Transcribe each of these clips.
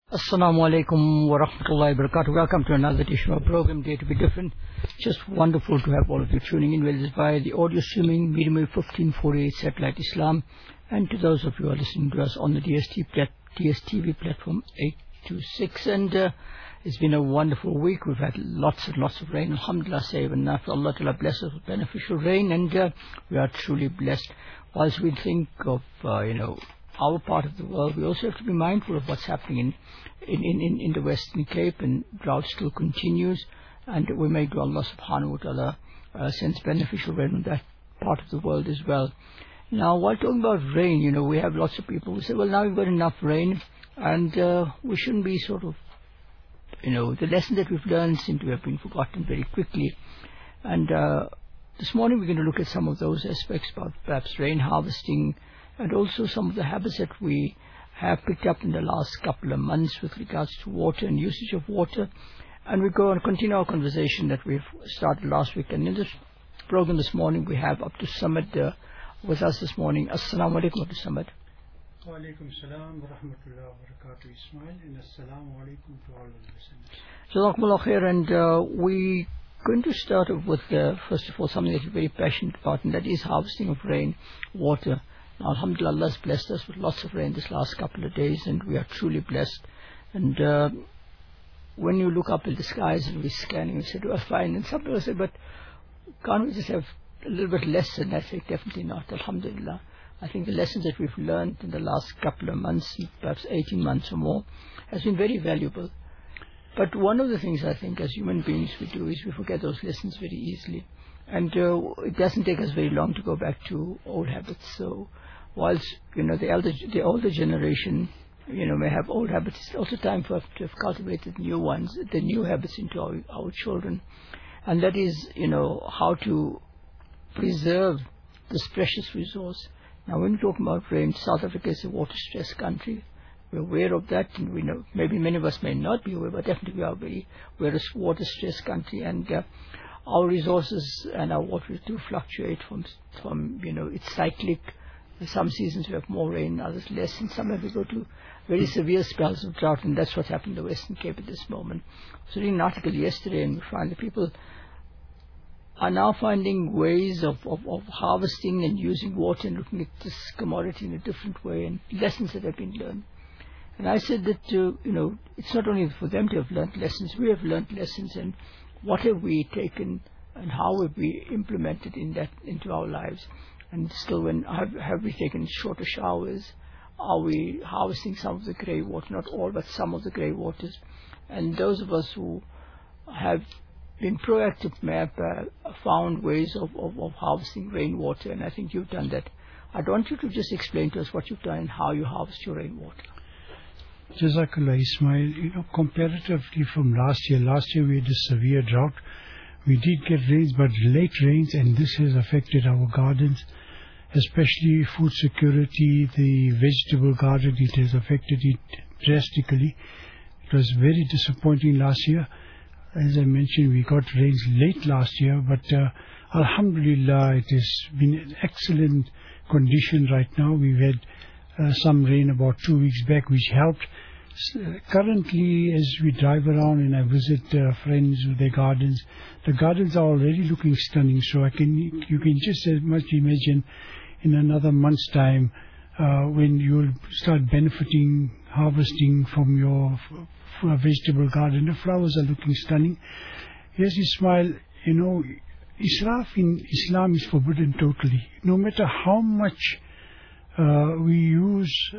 Assalamu alaikum wa rahmatullahi wa barakatuh. Welcome to another edition of our program, Day to Be Different. Just wonderful to have all of you tuning in, whether it's via the audio streaming, medium wave 1548 satellite Islam, and to those of you who are listening to us on the DSTV platform 826. And it's been a wonderful week. We've had lots and lots of rain. Alhamdulillah, sayyiban nafi. Allah Ta'ala bless us with beneficial rain, and we are truly blessed. Whilst we think of, our part of the world, we also have to be mindful of what's happening in the Western Cape, and drought still continues, and we may do Allah subhanahu wa ta'ala sends beneficial rain in that part of the world as well. Now, while talking about rain, we have lots of people who say, well, now we've got enough rain, and we shouldn't be the lessons that we've learned seem to have been forgotten very quickly. And this morning we're going to look at some of those aspects about perhaps rain harvesting, and also some of the habits that we have picked up in the last couple of months with regards to water and usage of water. And we go and continue our conversation that we've started last week. And in this program this morning, we have Abdul Samad with us this morning. Assalamu alaikum, Abdul Samad. Wa alaikum salam wa rahmatullahi wa barakatuh, Ismail, and assalamu alaikum to all the listeners. Jazakumullah khair, and we're going to start off with, first of all, something that you're very passionate about, and that is harvesting of rain water. Now, alhamdulillah, Allah has blessed us with lots of rain this last couple of days, and we are truly blessed. And when you look up at the skies and we're scanning, we say, we're fine. And some people say, but can't we just have a little bit less? And I say, definitely not, alhamdulillah. I think the lessons that we've learned in the last couple of months, perhaps 18 months or more, has been very valuable. But one of the things I think as human beings we do is we forget those lessons very easily. And it doesn't take us very long to go back to old habits. So whilst the older generation may have old habits, it's also time for us to have cultivated new ones, the new habits into our children. And that is how to preserve this precious resource. Now, when we talk about rain, South Africa is a water-stressed country. We're aware of that, and we know, maybe many of us may not be aware, but definitely we're a water-stressed country, and our resources and our water do fluctuate from it's cyclic. Some seasons we have more rain, others less, and sometimes we go to very severe spells of drought, and that's what happened in the Western Cape at this moment. I was reading an article yesterday, and we find that people are now finding ways of harvesting and using water and looking at this commodity in a different way, and lessons that have been learned. And I said that, it's not only for them to have learned lessons, we have learned lessons, and what have we taken and how have we implemented into our lives? And still, have we taken shorter showers? Are we harvesting some of the grey water? Not all, but some of the grey waters. And those of us who have been proactive may have found ways of harvesting rainwater, and I think you've done that. I want you to just explain to us what you've done and how you harvest your rainwater. Jazakallah, Ismail. Comparatively from last year we had a severe drought. We did get rains, but late rains, and this has affected our gardens, especially food security, the vegetable garden. It has affected it drastically. It was very disappointing last year. As I mentioned, we got rains late last year, but alhamdulillah, it has been an excellent condition right now. We've had some rain about 2 weeks back, which helped. Currently, as we drive around and I visit friends with their gardens, the gardens are already looking stunning. So you can just as much imagine in another month's time when you'll start benefiting, harvesting from your vegetable garden. The flowers are looking stunning. Yes, Ismail, israf in Islam is forbidden totally. No matter how much we use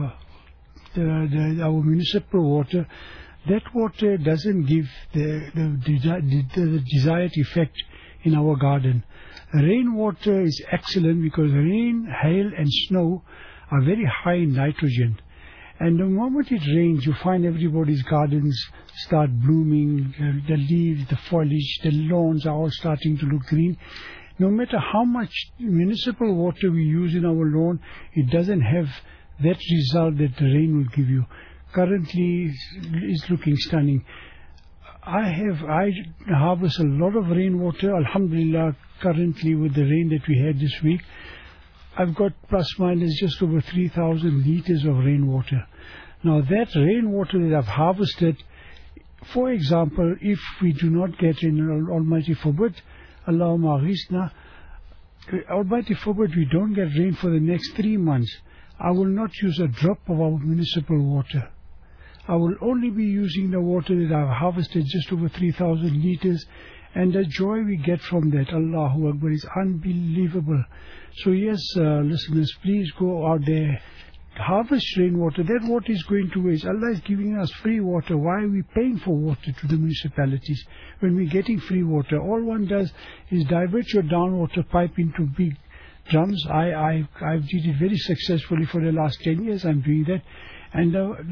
our municipal water, that water doesn't give the desired effect in our garden. Rainwater is excellent because rain, hail and snow are very high in nitrogen. And the moment it rains, you find everybody's gardens start blooming, the leaves, the foliage, the lawns are all starting to look green. No matter how much municipal water we use in our lawn, it doesn't have that result that the rain will give you. Currently, it's looking stunning. I harvest a lot of rainwater, alhamdulillah. Currently, with the rain that we had this week, I've got plus minus just over 3,000 liters of rainwater. Now that rainwater that I've harvested, for example, if we do not get in, Almighty forbid, Allahumma ghisna, Almighty forbid, we don't get rain for the next 3 months, I will not use a drop of our municipal water. I will only be using the water that I've harvested, just over 3,000 liters, and the joy we get from that, Allahu Akbar, is unbelievable. So yes, listeners, please go out there, harvest rainwater. That water is going to waste. Allah is giving us free water. Why are we paying for water to the municipalities when we're getting free water? All one does is divert your downwater pipe into big drums. I've did it very successfully for the last 10 years. I'm doing that. And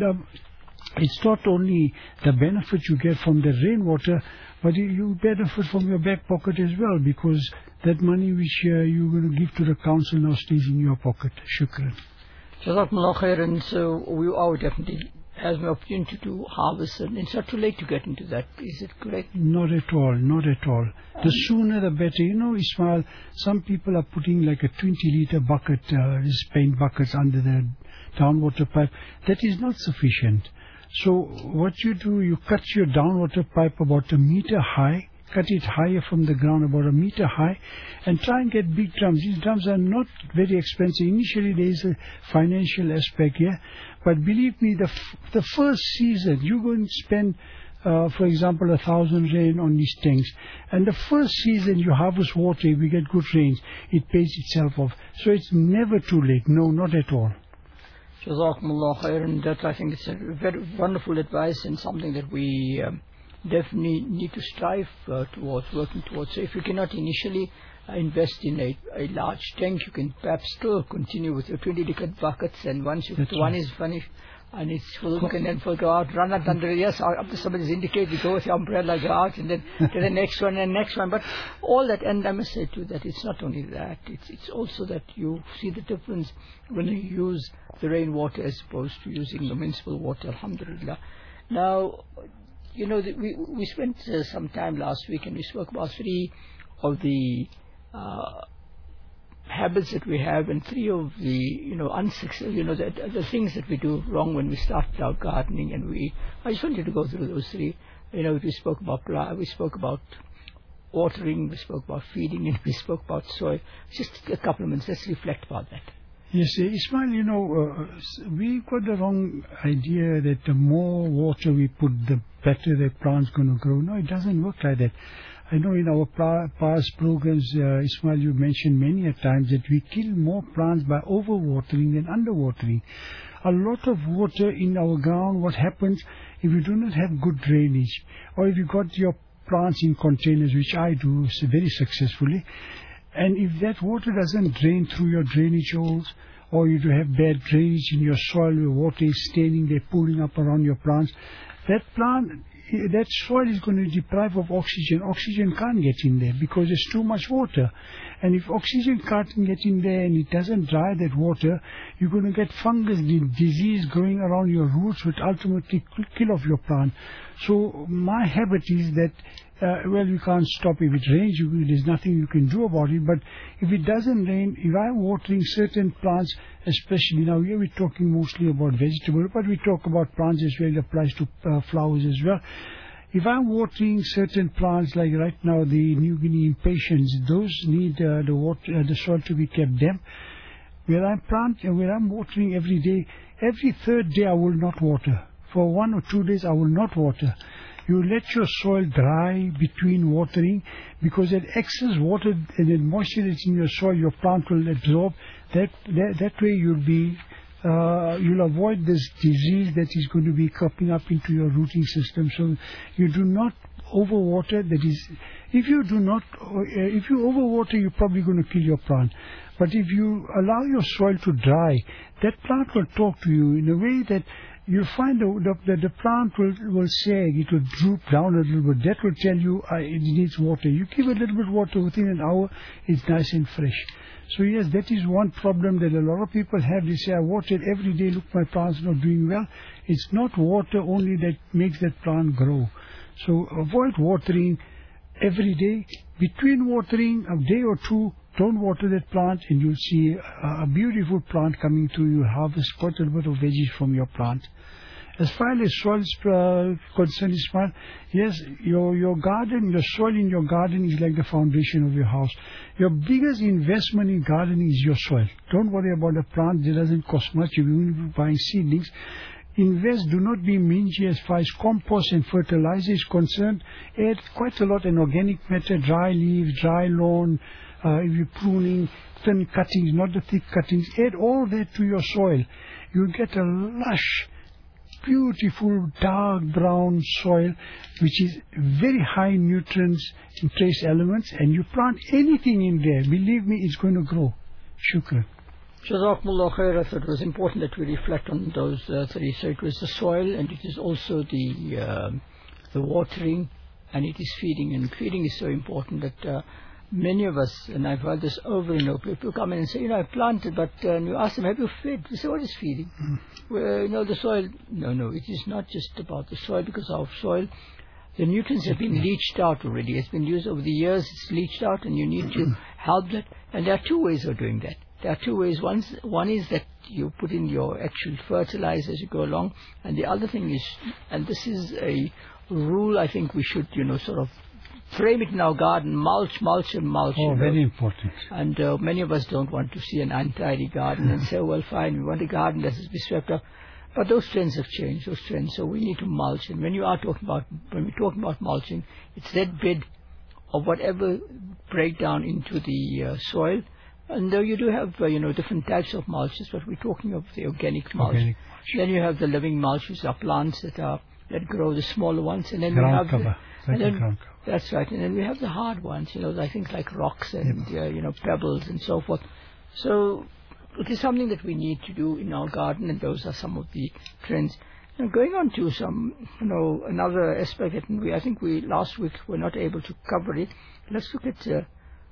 it's not only the benefit you get from the rainwater, but you benefit from your back pocket as well, because that money which you're going to give to the council now stays in your pocket. Shukran. Jazakumullah khairan. So we are definitely has an opportunity to harvest, and it's not too late to get into that. Is it correct? Not at all, not at all. The sooner the better. You know, Ismail, some people are putting like a 20-liter bucket, these paint buckets under the downwater pipe. That is not sufficient. So what you do, you cut your downwater pipe about 1 meter high, cut it higher from the ground, about 1 meter high, and try and get big drums. These drums are not very expensive. Initially there is a financial aspect here, but believe me, the first season you're going to spend, for example, 1,000 rain on these tanks, and the first season you harvest water, if we get good rains, it pays itself off. So it's never too late. No, not at all. Jazakumullah khairan. That, I think, it's a very wonderful advice, and something that we definitely need to strive towards, working towards. So if you cannot initially invest in a large tank, you can perhaps still continue with your 20-liter buckets, and once one is finished and it's full, you can then go out, run out under, yes, after somebody's indicated, you go with your umbrella, go out, and then to the next one and next one. But all that, and I must say too that it's not only that, it's also that you see the difference when you use the rainwater as opposed to using the municipal water, alhamdulillah. Now, you know, we spent some time last week and we spoke about 3 of the habits that we have, and 3 of the, unsuccessful, the things that we do wrong when we start out gardening. And I just wanted to go through those 3. We spoke about watering, we spoke about feeding, and we spoke about soil. Just a couple of minutes, let's reflect about that. Yes, Ismail, we've got the wrong idea that the more water we put, the better the plant's going to grow. No, it doesn't work like that. I know in our past programs, Ismail, you mentioned many a times that we kill more plants by overwatering than underwatering. A lot of water in our ground, what happens if you do not have good drainage, or if you got your plants in containers, which I do very successfully, and if that water doesn't drain through your drainage holes, or you do have bad drainage in your soil where water is staining there, pooling up around your plants, that soil is going to deprive of oxygen. Oxygen can't get in there because there's too much water. And if oxygen can't get in there and it doesn't dry that water, you're going to get fungus disease growing around your roots, which ultimately kill off your plant. So my habit is that, you can't stop if it rains. There's nothing you can do about it. But if it doesn't rain, if I'm watering certain plants, especially now here we're talking mostly about vegetables, but we talk about plants as well. It applies to flowers as well. If I'm watering certain plants, like right now the New Guinea impatiens, those need the soil to be kept damp. Where I'm watering every day, every 3rd day I will not water. For 1 or 2 days I will not water. You let your soil dry between watering, because that excess water and the moisture that's in your soil, your plant will absorb. That way you'll avoid this disease that is going to be cropping up into your rooting system. So you do not overwater. That is, if you overwater, you're probably going to kill your plant. But if you allow your soil to dry, that plant will talk to you in a way that you'll find that the plant will sag, it will droop down a little bit. That will tell you it needs water. You give a little bit of water, within an hour, it's nice and fresh. So yes, that is one problem that a lot of people have. They say, I water every day, look, my plant's not doing well. It's not water only that makes that plant grow. So avoid watering every day. Between watering, a day or 2, don't water that plant, and you'll see a beautiful plant coming through. You'll harvest quite a bit of veggies from your plant. As far as soil is concerned, Ismail, yes, your garden, your soil in your garden is like the foundation of your house. Your biggest investment in gardening is your soil. Don't worry about a plant. It doesn't cost much. You're even buying seedlings. Invest, do not be mingy as far as compost and fertilizer is concerned. Add quite a lot in organic matter, dry leaves, dry lawn, if you're pruning, thin cuttings, not the thick cuttings. Add all that to your soil. You'll get a lush, beautiful, dark brown soil, which is very high nutrients and trace elements, and you plant anything in there, believe me, it's going to grow. Shukran. Jazakumullah khair. I thought it was important that we reflect on those three. So it was the soil, and it is also the watering, and it is feeding. And feeding is so important that many of us, and I've heard this over and over, people come in and say, I planted, but you ask them, have you fed? We say, what is feeding? Well, the soil. No, it is not just about the soil, because our soil, the nutrients have been leached out already. It's been used over the years, it's leached out, and you need to help that. And there are two ways of doing that. There are two ways. One is that you put in your actual fertilizer as you go along, and the other thing is, and this is a rule I think we should, sort of frame it in our garden, mulch. Oh, very important. And many of us don't want to see an untidy garden and say, well, fine, we want a garden that has been swept up. But those trends have changed, So we need to mulch. And when we're talking about mulching, it's that bit of whatever breakdown into the soil. And though you do have, different types of mulches, but we're talking of the organic mulch. Then you have the living mulch, which are plants that grow, the smaller ones. And then ground cover. That's right. And then we have the hard ones, I think like rocks and, pebbles and so forth. So it is something that we need to do in our garden, and those are some of the trends. Now going on to some, another aspect that I think last week were not able to cover it. Let's look at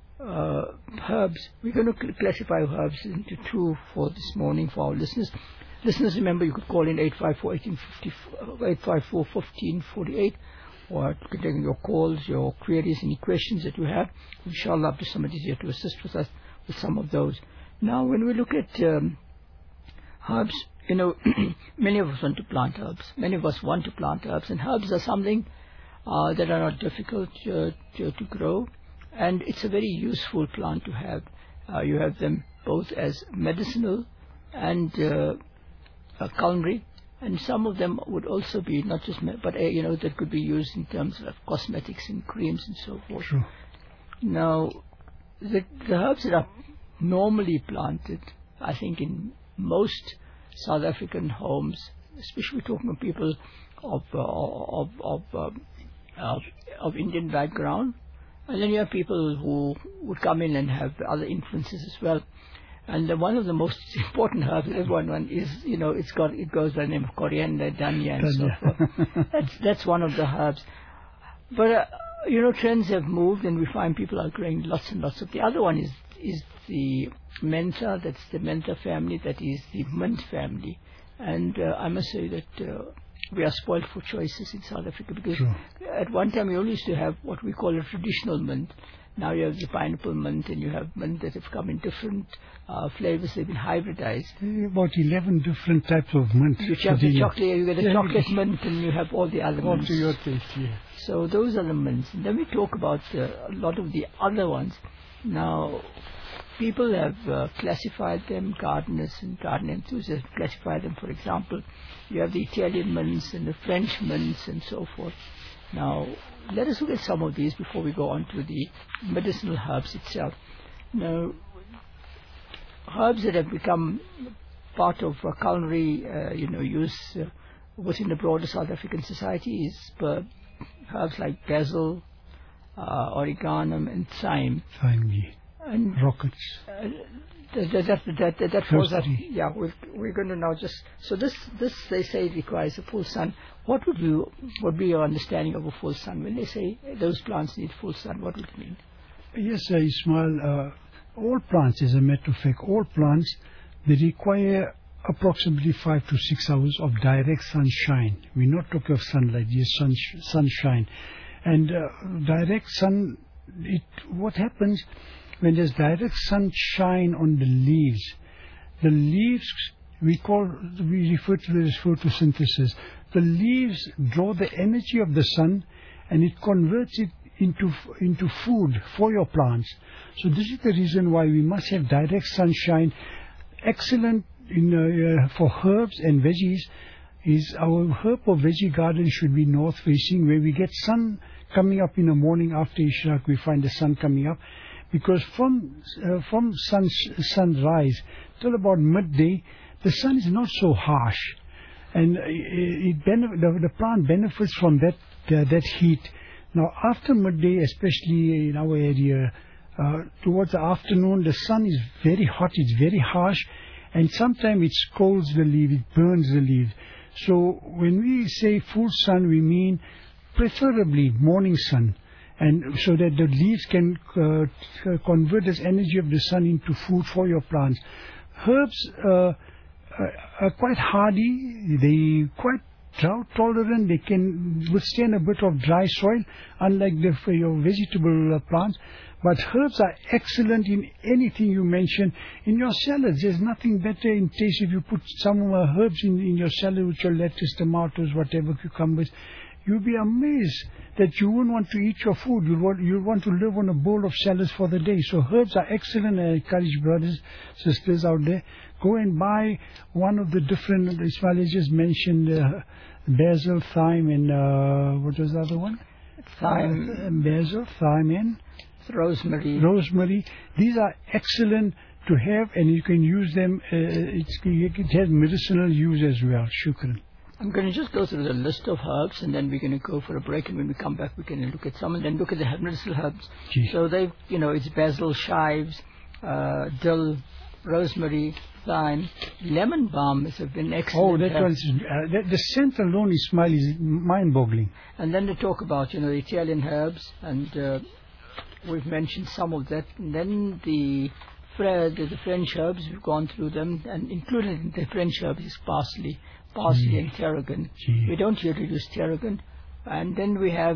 herbs. We're going to classify herbs into two for this morning for our listeners. Listeners, remember, you could call in 854-1548, or taking your calls, your queries, any questions that you have. Inshallah, somebody is here to assist with us with some of those. Now, when we look at herbs, many of us want to plant herbs. And herbs are something that are not difficult to grow. And it's a very useful plant to have. You have them both as medicinal and culinary, and some of them would also be not just, but that could be used in terms of cosmetics and creams and so forth. Sure. Now, the herbs that are normally planted, I think in most South African homes, especially talking of people of Indian background. And then you have people who would come in and have other influences as well. And one of the most important herbs that everyone is, it goes by the name of coriander, dhania, and so forth. That's one of the herbs. But, trends have moved, and we find people are growing lots and lots of. The other one is the mentha. That's the mentha family. That is the mint family. And I must say that we are spoiled for choices in South Africa, because at one time we only used to have what we call a traditional mint. Now you have the pineapple mint, and you have mint that have come in different flavors. They've been hybridized. About 11 different types of mint. You have the chocolate, you get the chocolate mint, and you have all the other mints. To your taste, yes. So those are the mints. And then we talk about a lot of the other ones. Now, people have classified them, gardeners and garden enthusiasts classify them. For example, you have the Italian mints and the French mints and so forth. Now, let us look at some of these before we go on to the medicinal herbs itself. Now, herbs that have become part of culinary, use within the broader South African society is herbs like basil, oregano, and thyme. And rockets. That falls out. Yeah, we're going to now just. So this they say requires a full sun. What would be your understanding of a full sun? When they say those plants need full sun, what would it mean? Yes, Ismail. All plants, as a matter of fact, all plants, they require approximately 5 to 6 hours of direct sunshine. We're not talking of sunlight, just sunshine. And direct sun, what happens when there's direct sunshine on the leaves we refer to it as photosynthesis. The leaves draw the energy of the sun, and it converts it into food for your plants. So this is the reason why we must have direct sunshine. Excellent for herbs and veggies is our herb or veggie garden should be north facing, where we get sun coming up in the morning after Ishraq. We find the sun coming up, because from sunrise till about midday, the sun is not so harsh, and the plant benefits from that heat. Now, after midday, especially in our area, towards the afternoon, the sun is very hot, it's very harsh, and sometimes it scalds the leaf, it burns the leaf. So when we say full sun, we mean preferably morning sun, and so that the leaves can convert this energy of the sun into food for your plants. Herbs are quite hardy, they quite drought tolerant, they can withstand a bit of dry soil, unlike your vegetable plants. But herbs are excellent in anything you mention. In your salads, there's nothing better in taste if you put some herbs in your salad with your lettuce, tomatoes, whatever, cucumbers. You'll be amazed that you won't want to eat your food. You'll want to live on a bowl of salads for the day. So herbs are excellent. I encourage brothers, sisters out there, go and buy one of the different, Ismail just mentioned basil, thyme, and what was the other one? Thyme. Basil, thyme, and rosemary. These are excellent to have, and you can use them. It has medicinal use as well. Shukran. I'm going to just go through the list of herbs, and then we're going to go for a break, and when we come back we can look at some, and then look at the medicinal herbs. So they've, it's basil, chives, dill, rosemary, thyme, lemon balm is an excellent. Oh, that one's the scent alone, Ismail, is mind-boggling. And then they talk about the Italian herbs, and we've mentioned some of that. And then the French herbs, we've gone through them, and included in the French herbs is parsley and tarragon. We don't usually use tarragon. And then we have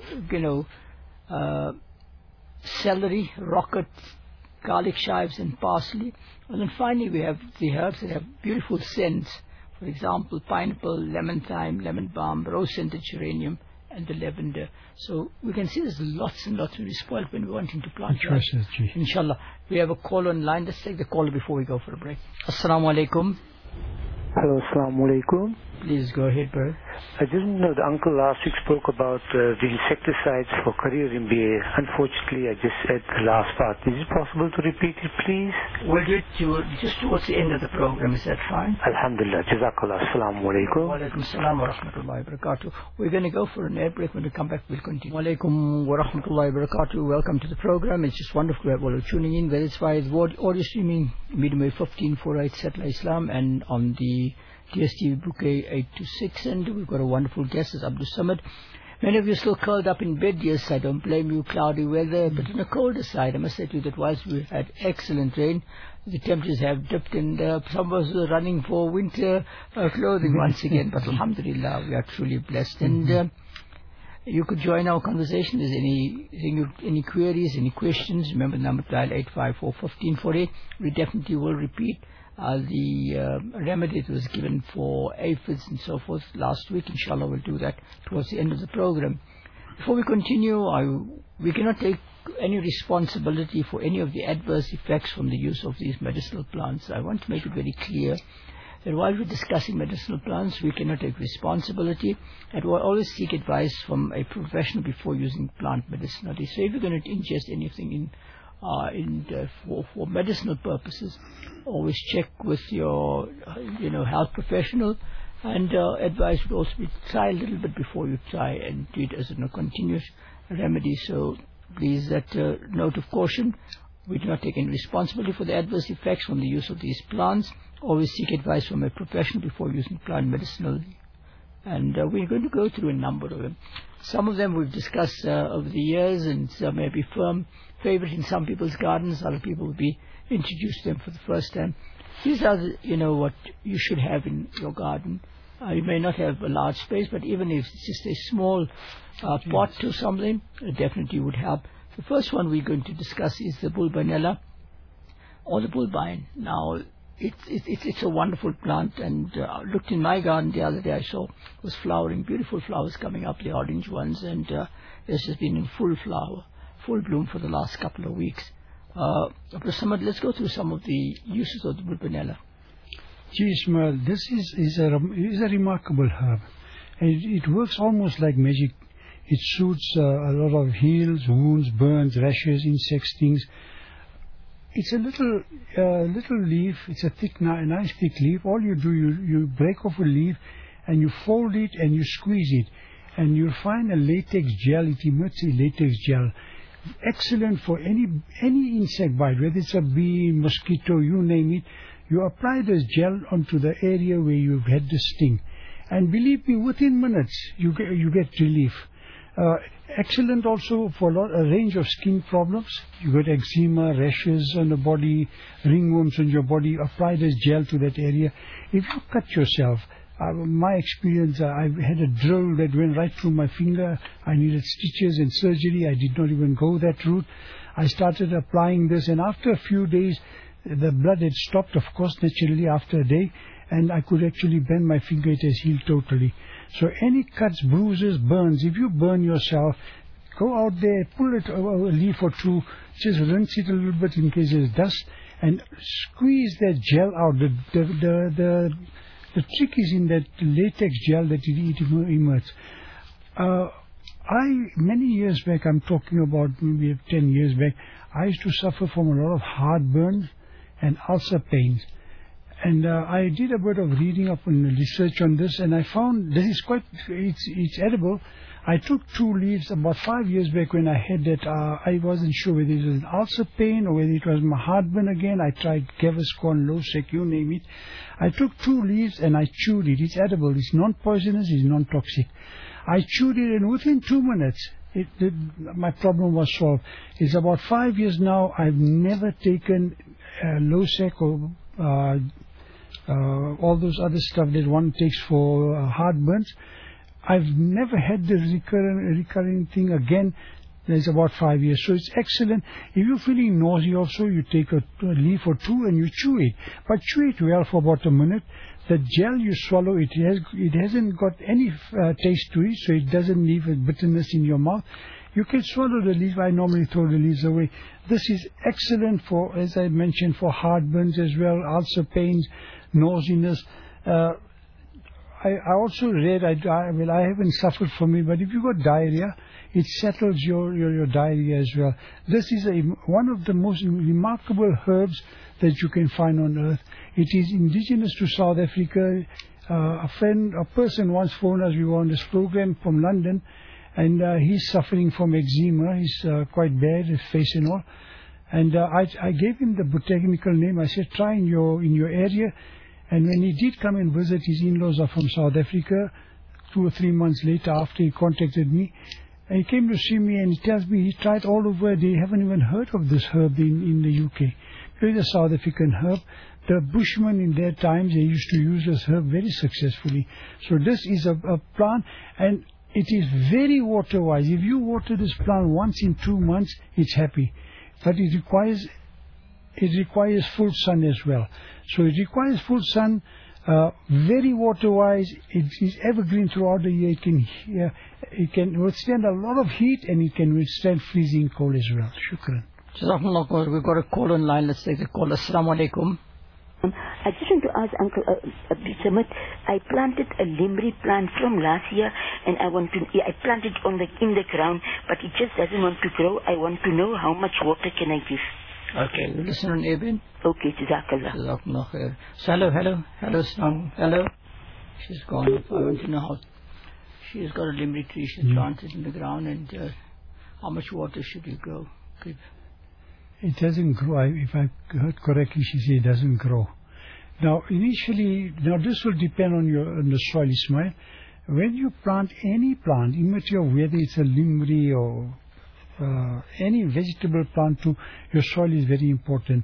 celery, rocket, garlic chives, and parsley. And then finally we have the herbs that have beautiful scents. For example, pineapple, lemon thyme, lemon balm, rose-scented geranium, and the lavender. So we can see there's lots and lots. We spoiled when we're wanting to plant. Inshallah. We have a call online. Let's take the call before we go for a break. Assalamu alaikum. Hello, assalamu alaikum. Please go ahead, bro. I didn't know the uncle last week spoke about the insecticides for career MBA. Unfortunately, I just said the last part. Is it possible to repeat it, please? We'll do it just towards the end of the program. Is that fine? Alhamdulillah. Jazakallah. Assalamu alaikum. Wa alaikum salam wa rahmatullahi wa barakatuh. We're going to go for an air break. When we come back, we'll continue. Wa alaikum wa rahmatullahi wa barakatuh. Welcome to the program. It's just wonderful to have all of you tuning in, whether it's via audio streaming, medium wave 1548 Satellite Islam, and on the DSTV Bouquet 826, and we've got a wonderful guest, as Abdul Samad. Many of you are still curled up in bed. Yes, I don't blame you. Cloudy weather, but on the colder side, I must say to you that whilst we had excellent rain, the temperatures have dipped, and some of us are running for winter clothing once again. But alhamdulillah, we are truly blessed. And you could join our conversation. If there's any queries, any questions, remember the number, dial 854-1548. We definitely will repeat the remedy that was given for aphids and so forth last week. Inshallah, we'll do that towards the end of the program. Before we continue, we cannot take any responsibility for any of the adverse effects from the use of these medicinal plants. I want to make it very clear that while we're discussing medicinal plants, we cannot take responsibility, and we'll always seek advice from a professional before using plant medicinally. So if you're going to ingest anything for medicinal purposes, always check with your health professional, and advice would also be try a little bit before you try and do it as a continuous remedy. So please, that note of caution, we do not take any responsibility for the adverse effects from the use of these plants. Always seek advice from a professional before using plant medicinally. And we're going to go through a number of them. Some of them we've discussed over the years, and some may be firm favorite in some people's gardens. Other people will be introduced to them for the first time. These are what you should have in your garden. You may not have a large space, but even if it's just a small pot to something, it definitely would help. The first one we're going to discuss is the bulbanella or the bulbine. Now, it's a wonderful plant, and I looked in my garden the other day. I saw it was flowering, beautiful flowers coming up, the orange ones, and it's just been in full flower, full bloom for the last couple of weeks. Dr. Samad, let's go through some of the uses of the Bulbinella. Gee, Ismail, this is a remarkable herb. It works almost like magic. It suits a lot of heals, wounds, burns, rashes, insect stings. It's a little leaf. It's a nice thick leaf. All you do, you break off a leaf and you fold it and you squeeze it, and you'll find a latex gel. It emits a latex gel. Excellent for any insect bite, whether it's a bee, mosquito, you name it. You apply this gel onto the area where you've had the sting, and believe me, within minutes you get relief. Excellent also for a range of skin problems. You get eczema, rashes on the body, ringworms on your body. Apply this gel to that area. If you cut yourself, my experience, I had a drill that went right through my finger. I needed stitches and surgery. I did not even go that route. I started applying this, and after a few days, the blood had stopped, of course, naturally after a day, and I could actually bend my finger. It has healed totally. So any cuts, bruises, burns, if you burn yourself, go out there, pull it a leaf or two, just rinse it a little bit in case there's dust, and squeeze that gel out. The trick is in that latex gel that it emerges. Many years back, I'm talking about maybe 10 years back, I used to suffer from a lot of heartburn and ulcer pains. And I did a bit of reading up on research on this, and I found this is it's edible. I took 2 leaves about 5 years back when I had that. I wasn't sure whether it was an ulcer pain or whether it was my heartburn again. I tried Gaviscon, Losec, you name it. I took 2 leaves and I chewed it. It's edible. It's non-poisonous. It's non-toxic. I chewed it, and within 2 minutes, my problem was solved. It's about 5 years now. I've never taken Losec or all those other stuff that one takes for heartburns. I've never had the recurring thing again. There's about 5 years. So it's excellent. If you're feeling nausea also, you take a leaf or 2 and you chew it. But chew it well for about a minute. The gel you swallow, it hasn't got any taste to it, so it doesn't leave a bitterness in your mouth. You can swallow the leaf. I normally throw the leaves away. This is excellent for, as I mentioned, for heartburns as well, ulcer pains, nauseousness. I also read, I haven't suffered from it, but if you got diarrhea, it settles your diarrhea as well. This is one of the most remarkable herbs that you can find on earth. It is indigenous to South Africa. A person once phoned us. We were on this program from London, and he's suffering from eczema. He's quite bad, his face and all. And I gave him the botanical name. I said, try in your area. And when he did come and visit, his in-laws are from South Africa. 2 or 3 months later, after he contacted me, and he came to see me, and he tells me he tried all over. They haven't even heard of this herb in the UK. It's a South African herb. The Bushmen in their times, they used to use this herb very successfully. So this is a plant, and it is very water-wise. If you water this plant once in 2 months, it's happy. But it requires full sun as well. So it requires full sun, very water-wise. It is evergreen throughout the year. It can withstand a lot of heat, and it can withstand freezing cold as well. Shukran. Jazakumullah. We've got a call on line. Let's take the call. Assalamu alaikum. I just want to ask Uncle Samad, I planted a limri plant from last year, and I planted it in the ground, but it just doesn't want to grow. I want to know how much water can I give. Okay, we'll listen on Aben. Okay, Jazakallah. Jazakumullah khair. So hello, Sam. Hello. She's gone. I want to know how. She's got a limri tree. She's planted in the ground, and how much water should you give? It doesn't grow. If I heard correctly, she said it doesn't grow. Now, this will depend on the soil, Ismail. When you plant any plant, immature, whether it's a limri or any vegetable plant too, your soil is very important.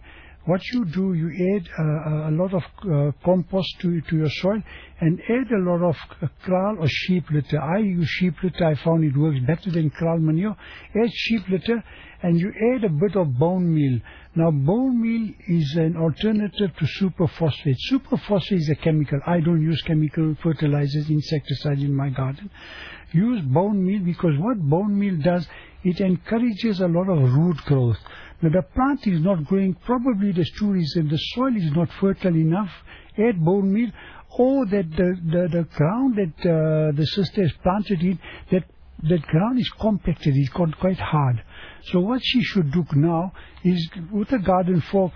what you do, you add a lot of compost to your soil and add a lot of kraal or sheep litter. I use sheep litter. I found it works better than kraal manure. Add sheep litter and you add a bit of bone meal. Now, bone meal is an alternative to superphosphate. Superphosphate is a chemical. I don't use chemical fertilizers, insecticides in my garden. Use bone meal because what bone meal does, it encourages a lot of root growth. Now, the plant is not growing. Probably there's two reasons. The soil is not fertile enough. Add bone meal, or that the ground that the sister has planted in, that ground is compacted, it's got quite hard. So what she should do now is, with a garden fork,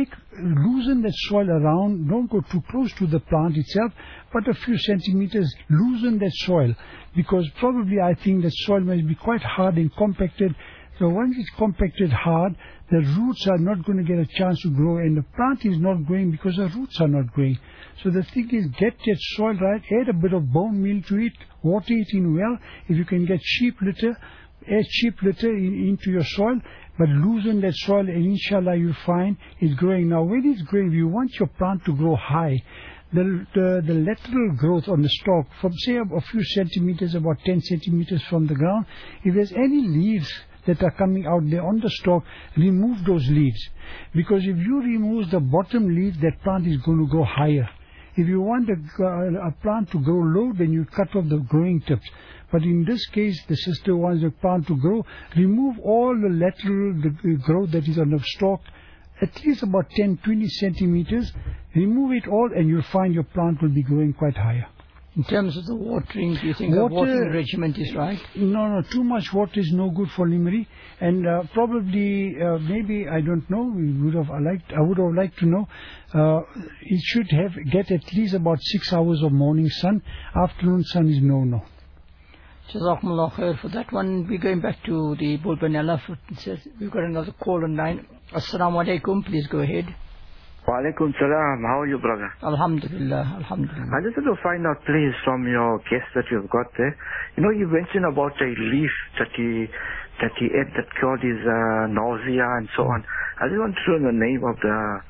loosen that soil around. Don't go too close to the plant itself, but a few centimeters, loosen that soil. Because probably I think that soil must be quite hard and compacted. So once it's compacted hard, the roots are not going to get a chance to grow, and the plant is not growing because the roots are not growing. So the thing is, get that soil right, add a bit of bone meal to it, water it in well. If you can get sheep litter, add sheep litter into your soil, but loosen that soil, and inshallah you'll find it's growing. Now, when it's growing, you want your plant to grow high. The lateral growth on the stalk, from say a few centimeters, about 10 centimeters from the ground, if there's any leaves that are coming out there on the stalk, remove those leaves. Because if you remove the bottom leaves, that plant is going to grow higher. If you want a plant to grow low, then you cut off the growing tips. But in this case, the sister wants the plant to grow. Remove all the lateral growth that is on the stalk, at least about 10-20 centimeters. Remove it all, and you'll find your plant will be growing quite higher. In terms of the watering, do you think the watering regimen is right? No, too much water is no good for limeri. And probably, maybe, I don't know, I would have liked to know, it should get at least about 6 hours of morning sun. Afternoon sun is no. Jazakumullah khair for that one. We're going back to the Bulbanella. We've got another call on line. Assalamu alaikum, please go ahead. Wa alaikum salam. How are you, brother? Alhamdulillah. I just want to find out, please, from your guest that you've got there. You know, you mentioned about a leaf that he ate that cured his nausea and so on. I just want to know the name of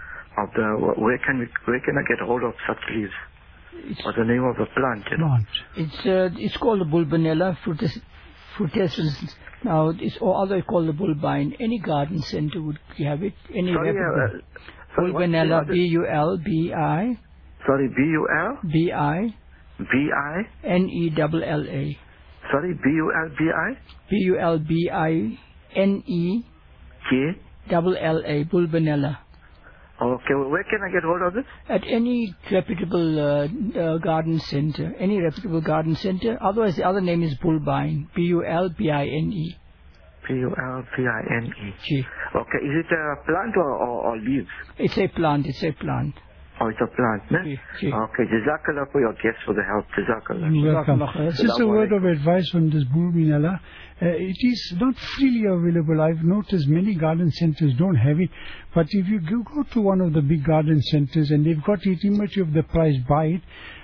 the where can I get hold of such leaves? Or the name of the plant? You know? It's called the Bulbanella frutescens. Now, or other called the bulbine. Any garden center would have it. Any Bulbanella, B-U-L-B-I. Sorry, B-U-L? B-I. B-I? N-E-double-L-A. Sorry, B-U-L-B-I? B-U-L-B-I-N-E. K? Double-L-A, Bulbanella. Okay, where can I get hold of this? At any reputable garden center. Any reputable garden center. Otherwise, the other name is bulbine. B-U-L-B-I-N-E. P-U-L-P-I-N-E. G. Okay, is it a plant or leaves? It's a plant. Oh, it's a plant, no? G. Okay, Jazakallah for your guest for the help. Jazakallah. You're welcome. Just a word of advice on this Bulbanella. It is not freely available. I've noticed many garden centers don't have it. But if you go to one of the big garden centers and they've got it, irrespective of the price, buy it.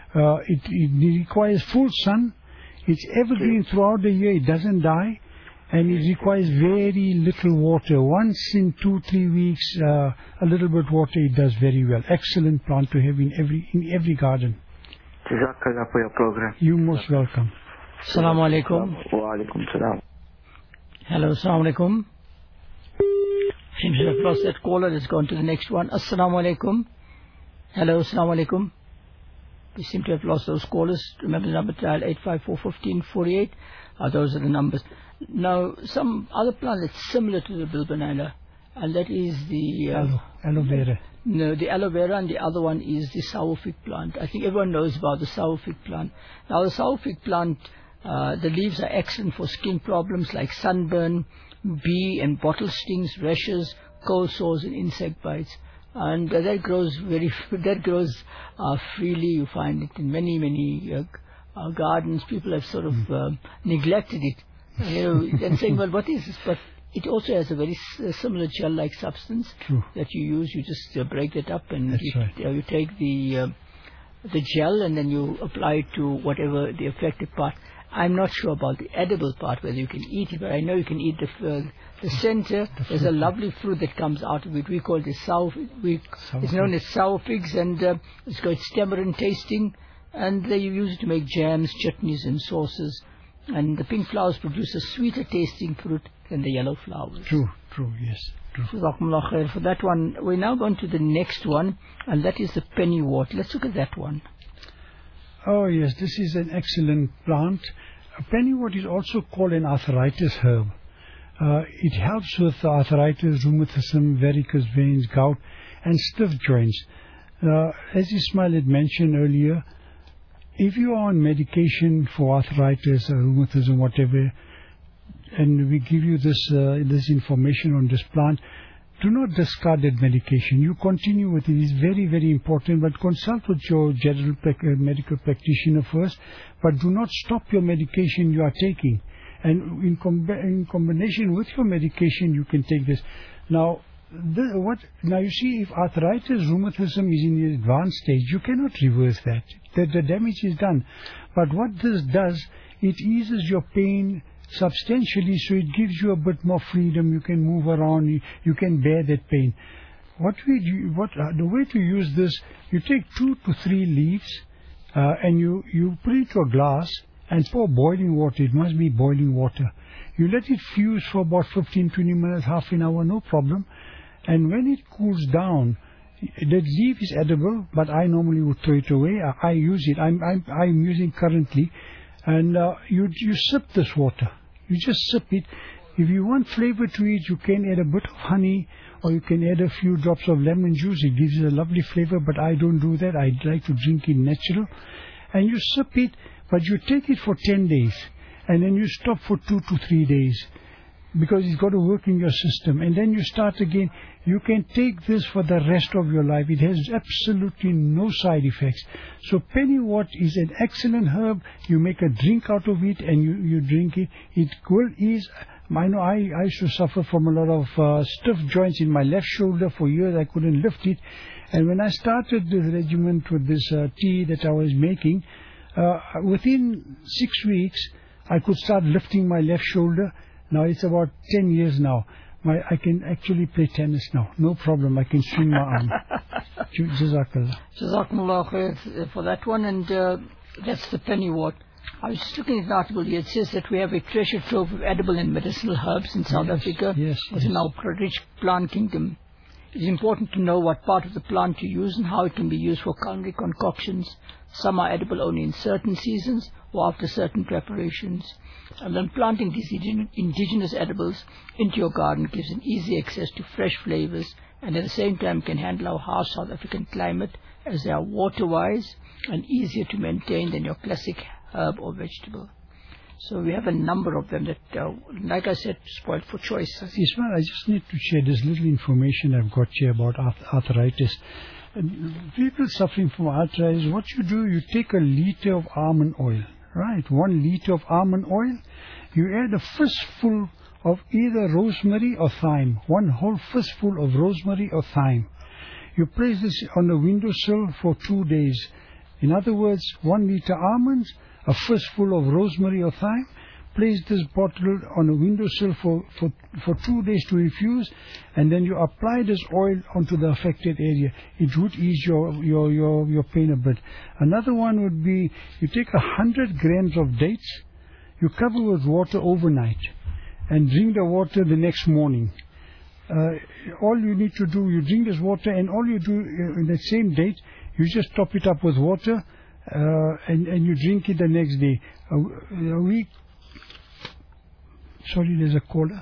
It requires full sun. It's evergreen throughout the year. It doesn't die. And it requires very little water. Once in 2-3 weeks, a little bit water, it does very well. Excellent plant to have in every garden. Jazakallah for your program. You're most welcome. Assalamu alaikum. Wa alaikum salam. Hello, assalamu alaikum. Seems to have lost that caller. Let's go on to the next one. Assalamu alaikum. Hello, assalamu alaikum. We seem to have lost those callers. Remember the number, dial 854-1548. Those are the numbers. Now, some other plant that's similar to the Bulbanella, and that is the aloe vera. No, the aloe vera, and the other one is the sour fig plant. I think everyone knows about the sour fig plant. Now, the sour fig plant, the leaves are excellent for skin problems like sunburn, bee and bottle stings, rashes, cold sores, and insect bites. And that grows freely. You find it in many gardens. People have sort of neglected it. And saying, well, what is this? But it also has a very similar gel-like substance that you use. You just break it up, and you take the gel, and then you apply it to whatever the affected part. I'm not sure about the edible part, whether you can eat it, but I know you can eat the center. There's a lovely fruit that comes out of it. We call it it's known as sour figs, and it's got tamarind tasting, and they use it to make jams, chutneys, and sauces. And the pink flowers produce a sweeter tasting fruit than the yellow flowers. True, yes. True. Jazakumullah khair for that one. We're now going to the next one, and that is the pennywort. Let's look at that one. Oh yes, this is an excellent plant. Pennywort is also called an arthritis herb. It helps with arthritis, rheumatism, varicose veins, gout, and stiff joints. As Ismail had mentioned earlier, if you are on medication for arthritis or rheumatism, whatever, and we give you this information on this plant, do not discard that medication. You continue with it. It is very, very important, but consult with your general medical practitioner first, but do not stop your medication you are taking. And in combination with your medication, you can take this. Now, you see, if arthritis, rheumatism is in the advanced stage, you cannot reverse that. The damage is done. But what this does, it eases your pain substantially, so it gives you a bit more freedom. You can move around, you can bear that pain. The way to use this, you take 2 to 3 leaves, and you put it to a glass and pour boiling water. It must be boiling water. You let it fuse for about 15-20 minutes, half an hour, no problem. And when it cools down, the leaf is edible, but I normally would throw it away. I use it. I'm using currently. And you sip this water. You just sip it. If you want flavor to it, you can add a bit of honey, or you can add a few drops of lemon juice. It gives you a lovely flavor, but I don't do that. I like to drink it natural. And you sip it, but you take it for 10 days. And then you stop for 2 to 3 days, because it's got to work in your system. And then you start again. You can take this for the rest of your life. It has absolutely no side effects. So pennywort is an excellent herb. You make a drink out of it, and you drink it. It will ease. I know I used to suffer from a lot of stiff joints in my left shoulder for years. I couldn't lift it. And when I started this regimen with this tea that I was making, within 6 weeks, I could start lifting my left shoulder. Now it's about 10 years now. I can actually play tennis now. No problem. I can swing my arm. Jazakallah. Jazakumullah khair for that one. And that's the pennywort. I was just looking at an article here. It says that we have a treasure trove of edible and medicinal herbs in South Africa. Yes. In our rich plant kingdom. It is important to know what part of the plant to use and how it can be used for culinary concoctions. Some are edible only in certain seasons or after certain preparations. And then planting these indigenous edibles into your garden gives an easy access to fresh flavors, and at the same time can handle our harsh South African climate, as they are water-wise and easier to maintain than your classic herb or vegetable. So we have a number of them that, like I said, spoiled for choice. Ismail, I just need to share this little information I've got here about arthritis. People suffering from arthritis, what you do, you take a liter of almond oil, right? 1 liter of almond oil. You add a fistful of either rosemary or thyme, 1 whole fistful of rosemary or thyme. You place this on the windowsill for 2 days. In other words, 1 liter almonds, a fistful of rosemary or thyme. Place this bottle on a windowsill for 2 days to infuse, and then you apply this oil onto the affected area. It would ease your pain a bit. Another one would be, you take 100 grams of dates, you cover with water overnight, and drink the water the next morning. All you need to do, you drink this water, and all you do in the same date, you just top it up with water, and you drink it the next day. A week. Sorry, there's a caller.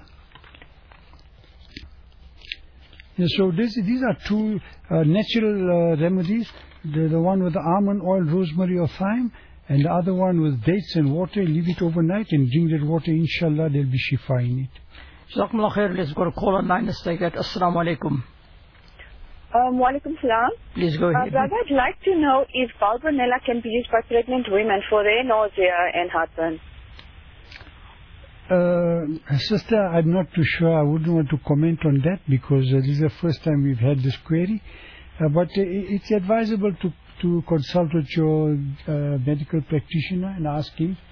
Yeah, so these are 2 natural remedies. The one with the almond oil, rosemary or thyme, and the other one with dates and water. Leave it overnight and drink that water. Inshallah, there'll be shifa in it. Jazakumullah khair. Let's go to call online. Let's take that. Assalamu alaikum. Walaikum salam. Please go ahead. Brother, I'd like to know if Valbonella can be used by pregnant women for their nausea and heartburn. Sister, I'm not too sure. I wouldn't want to comment on that, because this is the first time we've had this query. But it's advisable to consult with your medical practitioner and ask him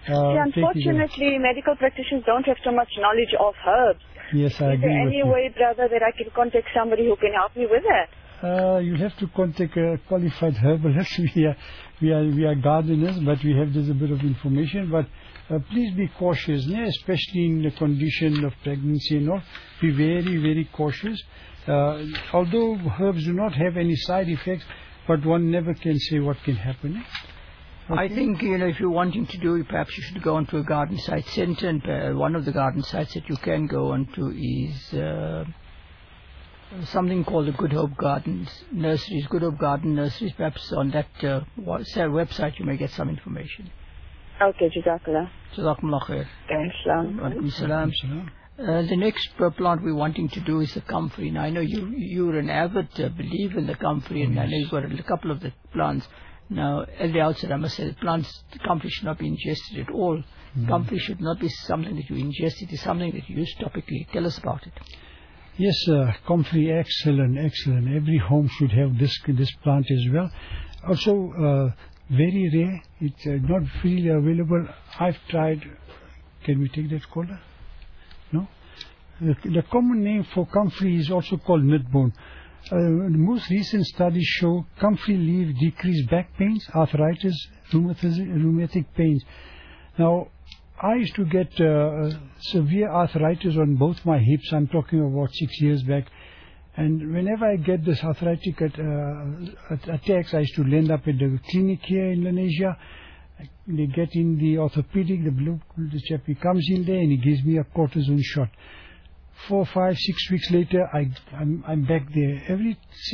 Unfortunately, medical practitioners don't have so much knowledge of herbs. Yes, I agree with you. Is there any way, brother, that I can contact somebody who can help me with that? You'll have to contact a qualified herbalist. We are gardeners, but we have just a bit of information. But please be cautious, especially in the condition of pregnancy and all. Be very, very cautious. Although herbs do not have any side effects, but one never can say what can happen. Okay. I think, if you're wanting to do it, perhaps you should go onto a garden site center, and one of the garden sites that you can go onto is something called the Good Hope Gardens Nurseries, Good Hope Garden Nurseries. Perhaps on that website you may get some information. Okay, Jazakallah. Jazakumullah khair. Thanks, Walaikum salam. The next plant we're wanting to do is the comfrey. Now, I know you're an avid believer in the comfrey, and I know you've got a couple of the plants. Now, at the outset, I must say the comfrey should not be ingested at all. Comfrey should not be something that you ingest. It is something that you use topically. Tell us about it. Yes, comfrey, excellent. Every home should have this plant as well. Also, very rare. It's not freely available. I've tried. Can we take that caller? No? The common name for comfrey is also called nutbone. The most recent studies show comfrey leaf decrease back pains, arthritis, rheumatic pains. Now, I used to get severe arthritis on both my hips. I'm talking about 6 years back. And whenever I get this arthritic attacks, I used to land up at the clinic here in Indonesia. They get in the orthopedic, the chap, he comes in there and he gives me a cortisone shot. 4, 5, 6 weeks later, I'm back there. Every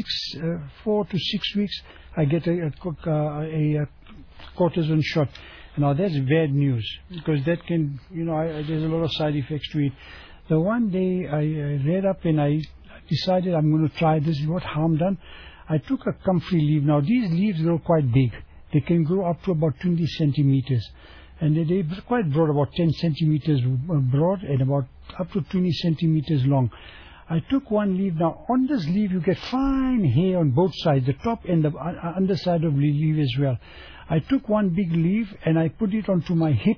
4 to 6 weeks, I get a cortisone shot. Now that's bad news, because that can, there's a lot of side effects to it. The one day I read up and I decided I'm going to try this. What harm done? I took a comfrey leaf. Now these leaves grow quite big. They can grow up to about 20 centimeters. And they're quite broad, about 10 centimeters broad and about up to 20 centimeters long. I took one leaf. Now, on this leaf, you get fine hair on both sides, the top and the underside of the leaf as well. I took one big leaf and I put it onto my hip.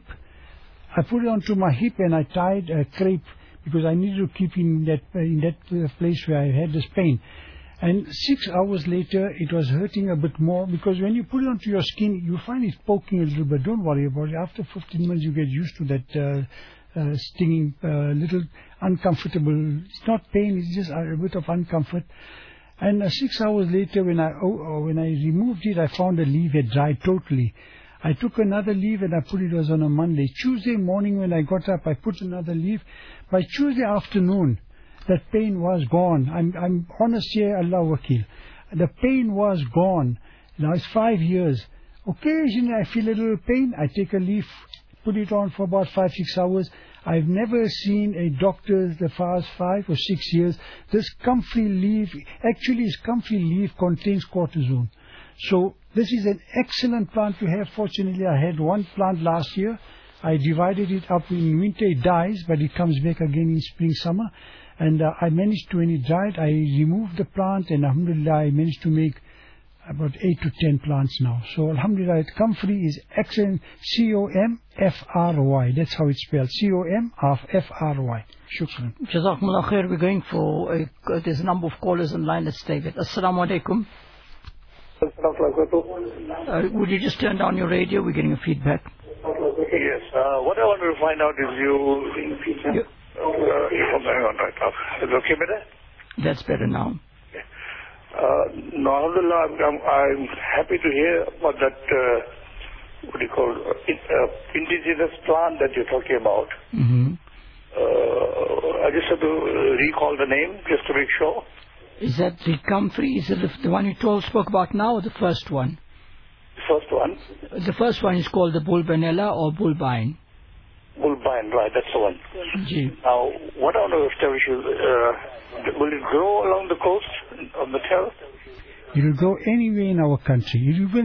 And I tied a crepe because I needed to keep in that place where I had this pain. And 6 hours later, it was hurting a bit more, because when you put it onto your skin, you find it poking a little bit. Don't worry about it. After 15 minutes, you get used to that stinging, little uncomfortable. It's not pain, it's just a bit of uncomfort. And 6 hours later, when I removed it, I found the leaf had dried totally. I took another leaf and I put it was on a Monday. Tuesday morning when I got up, I put another leaf. By Tuesday afternoon, that pain was gone. I'm honest here, Allah Wakil. The pain was gone. Now it's 5 years. Occasionally I feel a little pain. I take a leaf, put it on for about 5, 6 hours. I've never seen a doctor the past 5 or 6 years. This comfrey leaf, actually this comfrey leaf contains cortisone. So this is an excellent plant to have. Fortunately, I had one plant last year. I divided it up. In winter it dies, but it comes back again in spring, summer. And I managed to, when it died, I removed the plant, and alhamdulillah, I managed to make about 8 to 10 plants now. So alhamdulillah, comfrey is excellent. C-O-M-F-R-Y. That's how it's spelled. C-O-M-F-R-Y. Shukran. Jazakumullah khair. We're going for, there's a number of callers on line. Let's take it. Assalamu alaikum. Would you just turn down your radio? We're getting a feedback. Yes. What I wanted to find out is is it okay better? That's better now. No, alhamdulillah, I'm happy to hear about that, indigenous plant that you're talking about. I just have to recall the name just to make sure. Is that the comfrey? Is it the one you spoke about now, or the first one? The first one. The first one is called the Bulbanella or Bulbine. Bulbine, right, that's the one. Gee. Now, what I want to establish is, will it grow along the coast of the Tel? It will grow anywhere in our country.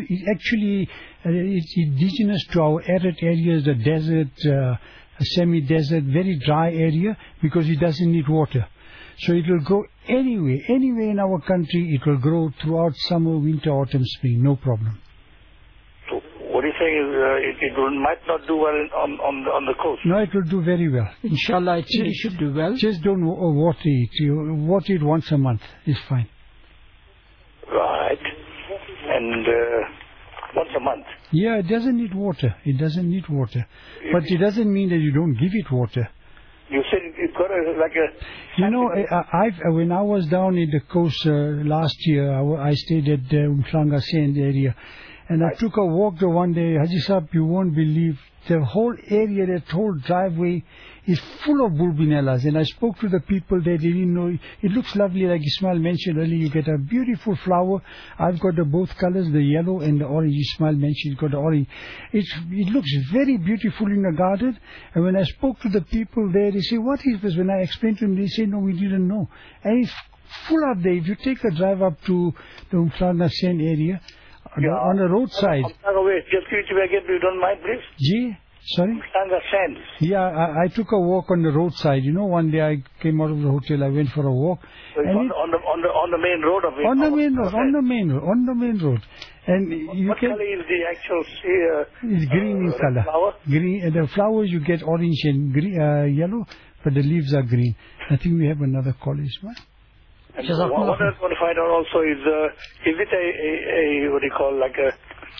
It's indigenous to our arid areas, the desert, semi-desert, very dry area, because it doesn't need water. So it will grow anywhere in our country. It will grow throughout summer, winter, autumn, spring, no problem. So what is saying it might not do well on the coast. No, it will do very well. Inshallah, I think it should do well. Just don't water it. You water it once a month. It's fine. Right. And once a month. Yeah, it doesn't need water. It doesn't need water. But it doesn't mean that you don't give it water. You said it's got like a... You know, when I was down in the coast last year, I stayed at the Umhlanga Sand area, and I took a walk the one day. Haji Sahib, you won't believe, the whole area, that whole driveway is full of bulbinellas. And I spoke to the people there. They didn't know. It looks lovely, like Ismail mentioned earlier. You get a beautiful flower. I've got both colors, the yellow and the orange. Ismail mentioned got the orange. It looks very beautiful in the garden. And when I spoke to the people there, they say, what is this? When I explained to them, they say, no, we didn't know. And it's full up there. If you take a drive up to the Umhlanga Sand area, on the roadside. Just give it to me again, if you don't mind, please. Gee, sorry? Umhlanga Sands. Yeah, I took a walk on the roadside. You know, one day I came out of the hotel, I went for a walk. So it's on the main road of it? On the main road. And what color is the actual it's green in color. Flower? Green. The flowers you get orange and green, yellow, but the leaves are green. I think we have another call, Ismail. And what I want to find out also is it a what do you call, like a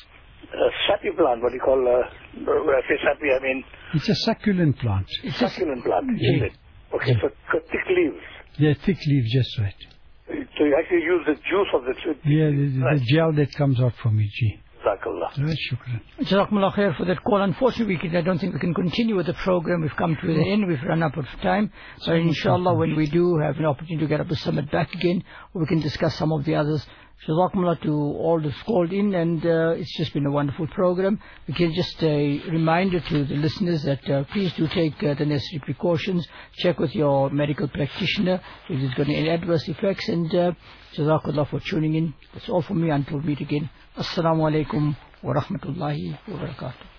sappy plant? What do you call, when I say sappy, I mean... It's a succulent plant. It's a succulent plant, is it? Okay, so thick leaves. Yeah, thick leaves, just right. So you actually use the juice of the tree? Yeah, the gel that comes out from it, gee. Jazakallah. Shukran. Jazakumullah khair for that call. Unfortunately, I don't think we can continue with the program. We've come to the end. We've run out of time. So inshallah, when we do have an opportunity to get up to Summit back again, we can discuss some of the others. Jazakumullah to all that's called in, and it's just been a wonderful program. Again, just a reminder to the listeners that please do take the necessary precautions. Check with your medical practitioner if there's got any adverse effects, and Jazakallah for tuning in. That's all from me until we meet again. Assalamu alaikum wa rahmatullahi wa barakatuh.